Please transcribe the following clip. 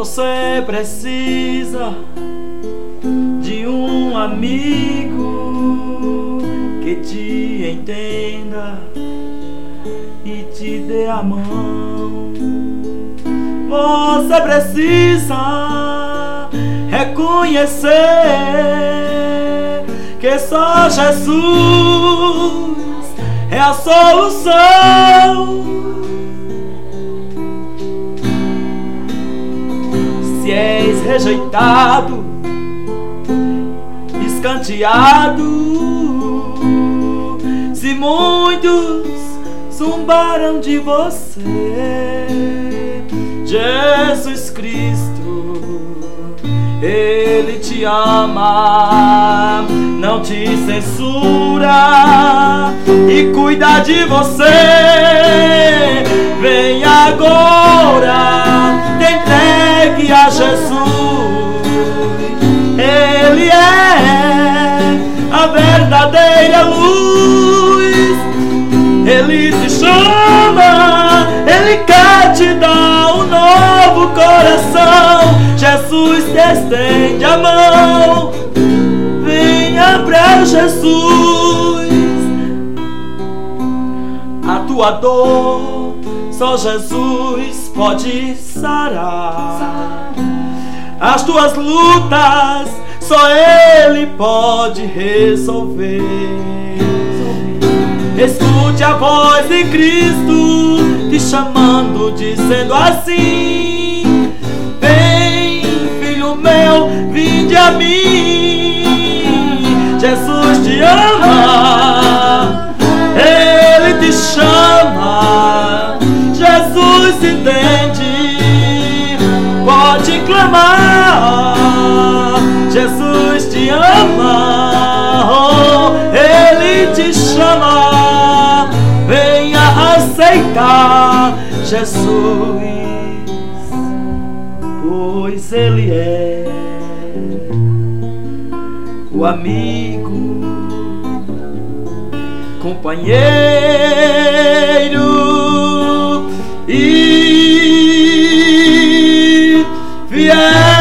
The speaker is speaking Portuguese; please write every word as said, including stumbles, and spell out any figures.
Você precisa de um amigo que te entenda e te dê a mão. Você precisa reconhecer que só Jesus é a solução. Se és rejeitado, escanteado, se muitos zombaram de você, Jesus Cristo, Ele te ama, não te censura e cuida de você. Vem agora, te entregue a Jesus. Ele é a verdadeira luz. Ele te chama, Ele quer te dar um novo coração. Jesus te estende a mão, venha pra Jesus. A tua dor só Jesus pode sarar. As tuas lutas só Ele pode resolver. Escute a voz de Cristo te chamando, dizendo assim: vem, filho meu, vinde a mim. Jesus te ama, Ele te chama. Jesus entende, pode clamar. Jesus te ama, oh, Ele te chama. Venha aceitar Jesus, pois Ele é o amigo, companheiro e fiel.